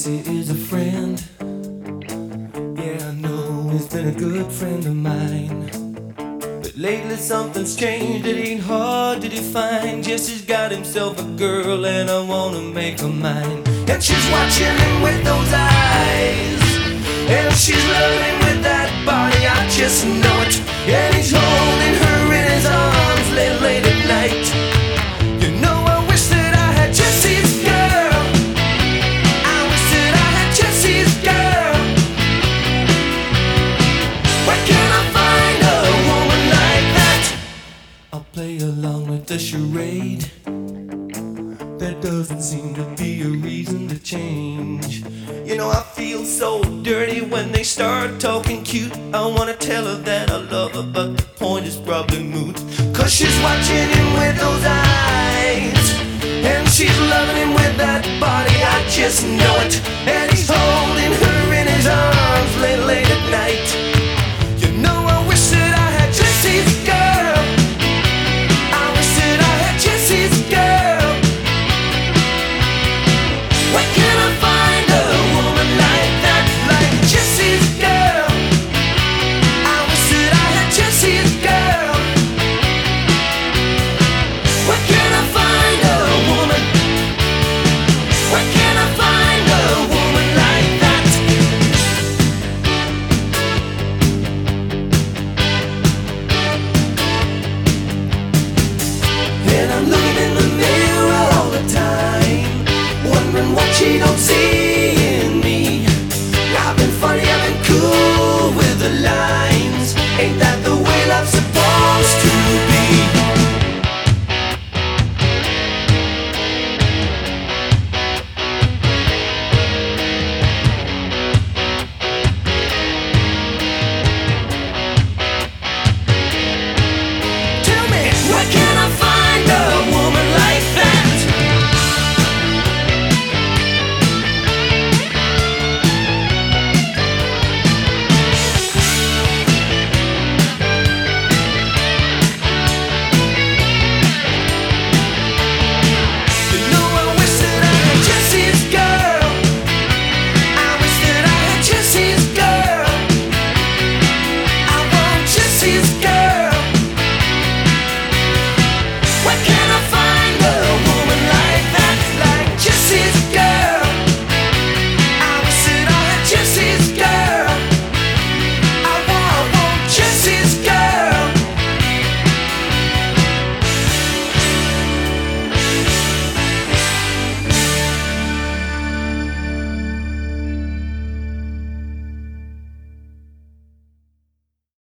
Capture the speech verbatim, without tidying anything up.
Jesse is a friend. Yeah, I know he's been a good friend of mine. But lately something's changed, it ain't hard to define. Jesse's got himself a girl and I wanna make her mine. And she's watching him with those eyes, and she's loving him with that body, I just know it. And he's holding her in his arms late, late at night. You know I wish that I had Jesse's girl. I wish that I had Jesse's girl. Where can I find a woman like that? I'll play along with the charade. There doesn't seem to be a reason to change. You know I feel so dirty when they start talking cute. I wanna tell her that I love her, but the point is probably moot. Cause she's watching him with those eyes, and she's loving him with that body, I just know it. And he's holding her in his arms late, late at